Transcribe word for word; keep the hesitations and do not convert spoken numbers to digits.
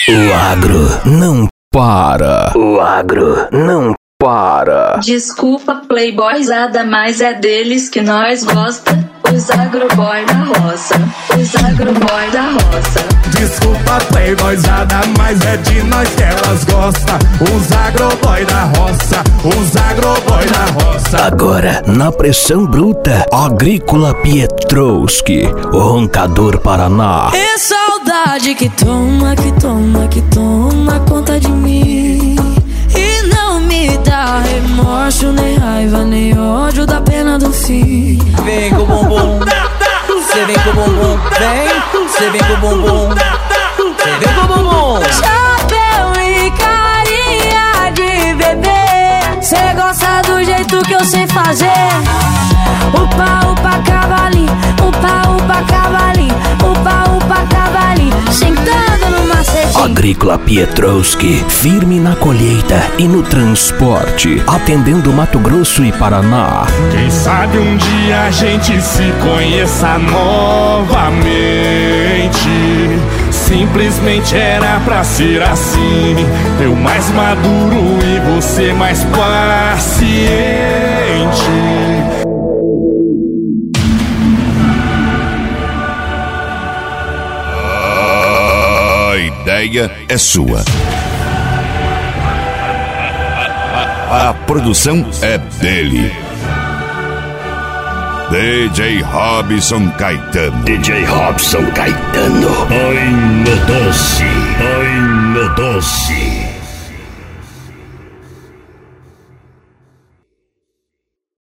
O agro não para. O agro não para. Desculpa, playboyzada, mas é deles que nós gosta. Os agroboy da roça, os agroboy da roça. Desculpa, playboyzada, mas é de nós que elas gostam. Os agroboy da roça, os agroboy da roça. Agora, na pressão bruta, Agrícola Pietrowski, o roncador Paraná. É saudade que toma, que toma, que toma conta de mim. E não me dá remorso, nem raiva, nem ódio da pena do fim. Vem com o bumbum, cê vem com o bumbum, vem, cê vem com o bumbum, cê vem com o bumbum. Chapéu e carinha de bebê, cê gosta do jeito que eu sei fazer. Upa, upa, cavalinho, upa, upa, cavalinho, upa, upa, cavalinho, sentando no macetinho. Agrícola Pietrowski, firme na colheita e no transporte, atendendo Mato Grosso e Paraná. Quem sabe um dia a gente se conheça novamente. Simplesmente era pra ser assim. Eu mais maduro e você mais paciente. A ideia é sua. A produção é dele. D J Robson Caetano. D J Robson Caetano. Ai, meu doce, ai, meu doce.